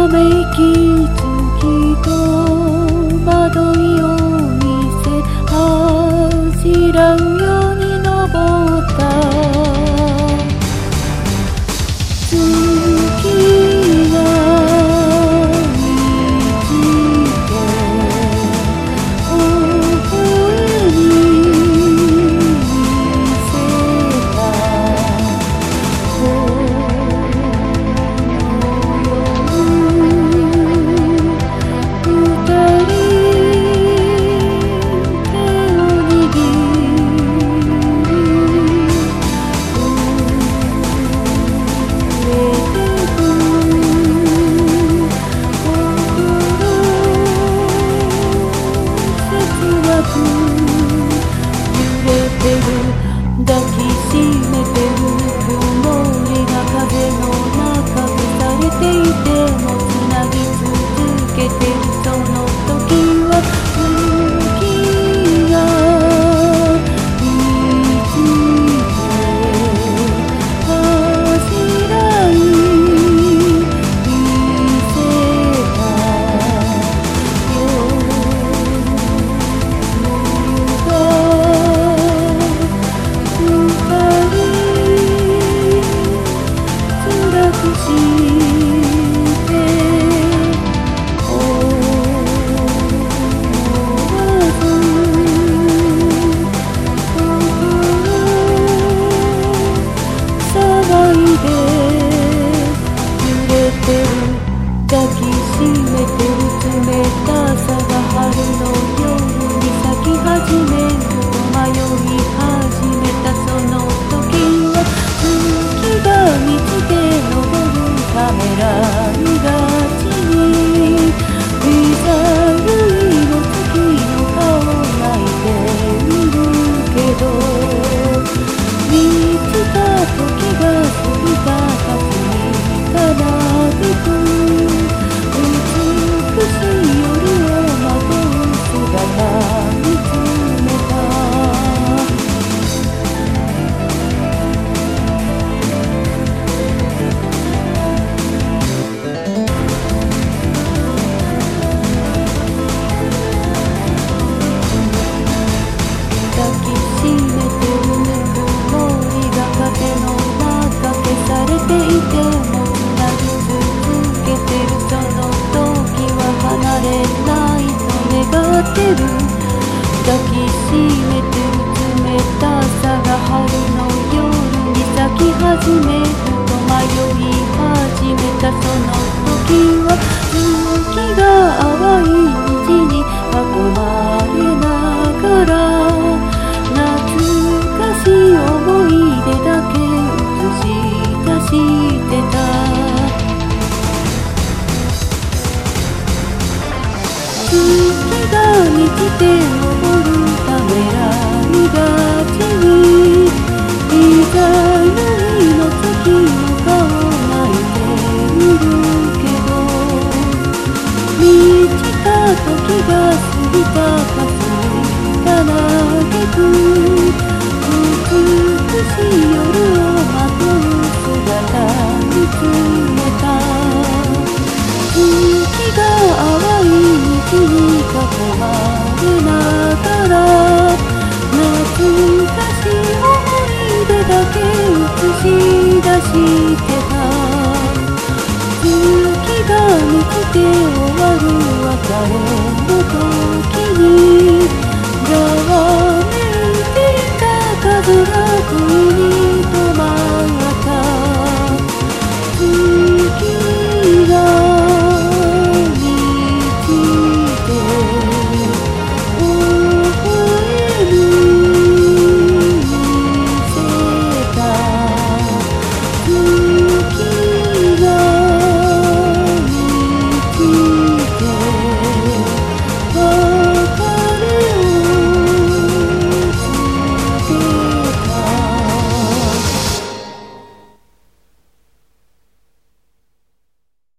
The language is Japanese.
ため息つきと窓いを見せ恥じらうように登った月が満ちて微笑み見せた抱きしめてる曇りが風の中消されていてもつなぎ続けてるその時は月が満ちて恥じらい見せた抱きしめてる冷たさが春の夜に咲き始めると迷い始めたその時は月が満ちて昇るためらいがちにいざるいの月の顔泣いているけど満ちた時が過ぎた霞がなびく抱きしめてる冷たさが春の夜に咲き始めると迷い始めたその時は月が淡い虹に囲まれながら懐かしい思い出だけ映し出してた月が満ちて昇るためらいがちにいざゆいの月の顔泣いているけど満ちた時が過ぎた霞が嘆く美しい夜をまとう姿見つめた月が淡い虹に囲まれながら懐かしい思い出だけ映し出してた月が満ちて終わる別れ